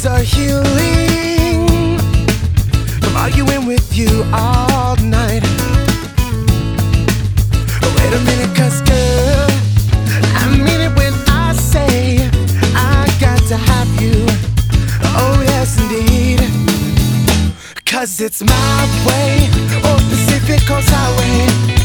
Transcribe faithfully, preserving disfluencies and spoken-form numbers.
tears are healing from arguing with you all night. Wait a minute, cause girl, I mean it when I say I got to have you. Oh yes indeed, cause it's my way or Pacific Coast Highway.